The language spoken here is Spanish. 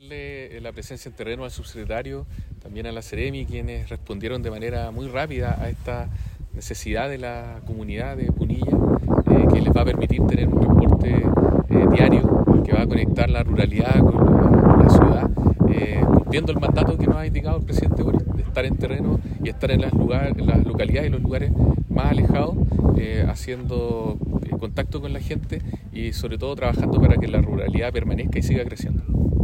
La presencia en terreno al subsecretario, también a la Seremi, quienes respondieron de manera muy rápida a esta necesidad de la comunidad de Punilla, que les va a permitir tener un transporte diario que va a conectar la ruralidad con la ciudad, cumpliendo el mandato que nos ha indicado el presidente Boric, de estar en terreno y estar en las localidades y los lugares más alejados, haciendo contacto con la gente y sobre todo trabajando para que la ruralidad permanezca y siga creciendo.